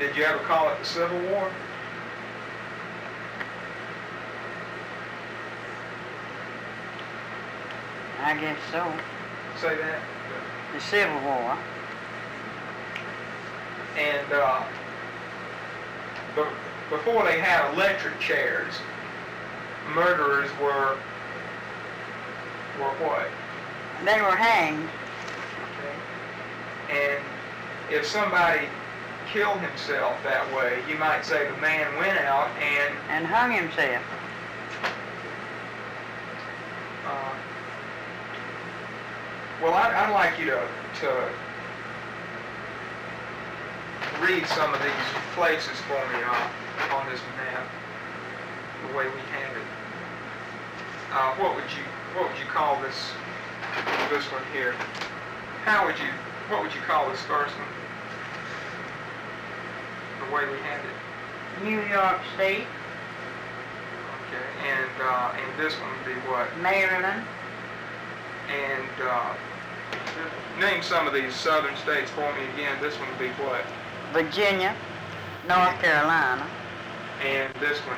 Did you ever call it the Civil War? I guess so. Say that. The Civil War. And before they had electric chairs, murderers were what? They were hanged. Okay. And if somebody killed himself that way, you might say the man went out and hung himself. Well, I'd like you to read some of these places for me on this map, the way we have it. What would you call this one here? What would you call this first one? The way we have it. New York State. Okay, and this one would be what? Maryland. And name some of these southern states for me again. This one would be what? Virginia, North Carolina. And this one?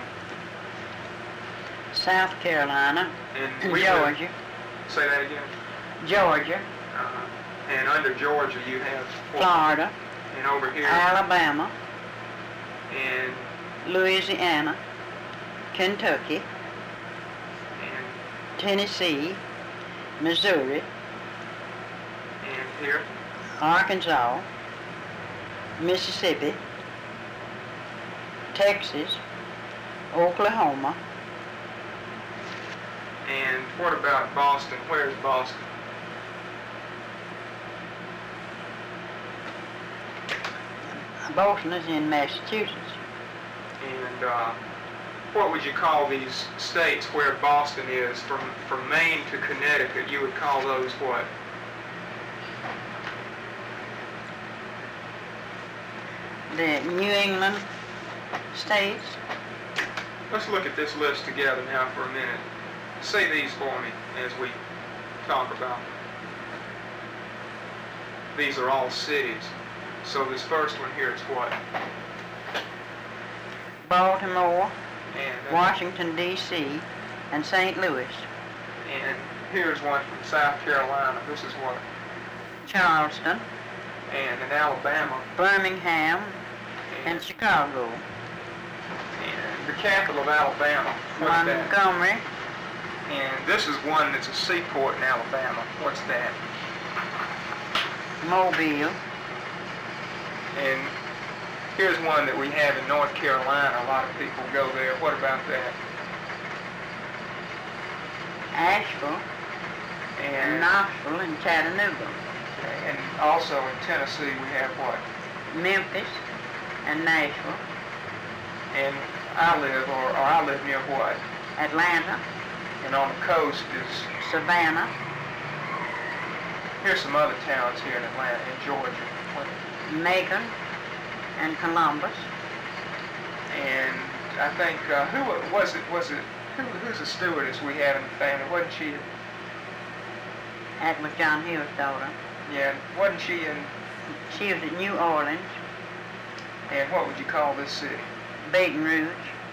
South Carolina. And Georgia. Say that again? Georgia. And under Georgia you have what? Florida. And over here? Alabama. And? Louisiana. Kentucky. And? Tennessee. Missouri. And here? Arkansas. Mississippi. Texas. Oklahoma. And what about Boston? Where's Boston? Boston is in Massachusetts. And what would you call these states where Boston is? From Maine to Connecticut, you would call those what? The New England states. Let's look at this list together now for a minute. Say these for me as we talk about them. These are all cities. So this first one here is what? Baltimore, and Washington, D.C., and St. Louis. And here's one from South Carolina. This is what? Charleston. And in Alabama? Birmingham and Chicago. And the capital of Alabama? What's Montgomery. That? And this is one that's a seaport in Alabama. What's that? Mobile. And here's one that we have in North Carolina. A lot of people go there. What about that? Asheville. And Knoxville and Chattanooga. Okay. And also in Tennessee we have what? Memphis and Nashville. And I live near what? Atlanta. And on the coast is? Savannah. Here's some other towns here in Atlanta, in Georgia. What? Macon and Columbus. And I think, who's the stewardess we had in the family? Wasn't she? That was John Hill's daughter. Yeah, wasn't she in? She was at New Orleans. And what would you call this city? Baton Rouge.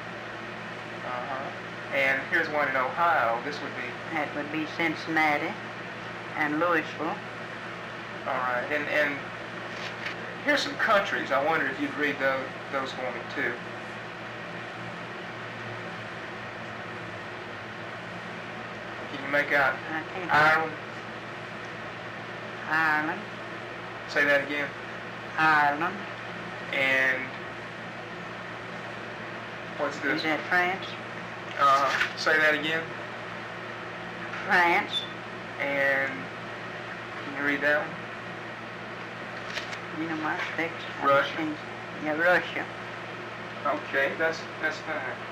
And here's one in Ohio. This would be? That would be Cincinnati and Louisville. All right. And here's some countries. I wonder if you'd read those for me too. Can you make out? I can't. Ireland? Ireland. Say that again. Ireland. And what's this? Is that France? Say that again. France. And can you read that one? You know my specs. Russia. Yeah, Russia. Okay, that's fine.